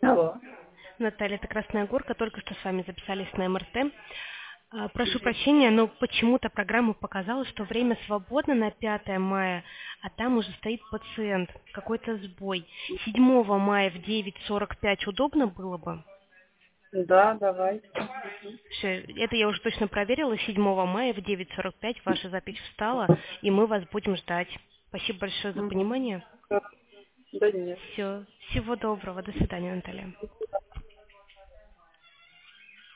Алло. Наталья, это Красная Горка, только что с вами записались на МРТ. Прошу прощения, но почему-то программа показала, что время свободно на 5 мая, а там уже стоит пациент, какой-то сбой. 7 мая в 9:45 удобно было бы? Да, давай. Всё, это я уже точно проверила. 7 мая в 9:45 ваша запись встала, и мы вас будем ждать. Спасибо большое за Угу. понимание. Да нет. Все, всего доброго. До свидания, Наталья.